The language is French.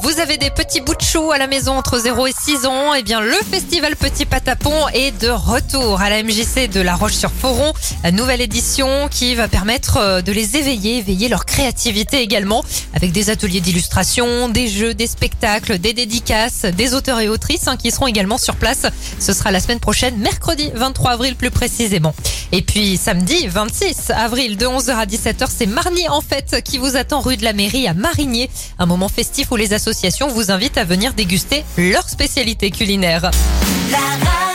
Vous avez des petits bouts de chou à la maison entre 0 et 6 ans. Eh bien, le festival Petit Patapon est de retour à la MJC de La Roche-sur-Foron. La nouvelle édition qui va permettre de les éveiller leur créativité également, avec des ateliers d'illustration, des jeux, des spectacles, des dédicaces, des auteurs et autrices qui seront également sur place. Ce sera la semaine prochaine, mercredi 23 avril plus précisément. Et puis samedi 26 avril de 11h à 17h, c'est Marnie en fête qui vous attend rue de la Mairie à Marigné. Un moment festif où les associations vous invitent à venir déguster leurs spécialités culinaires.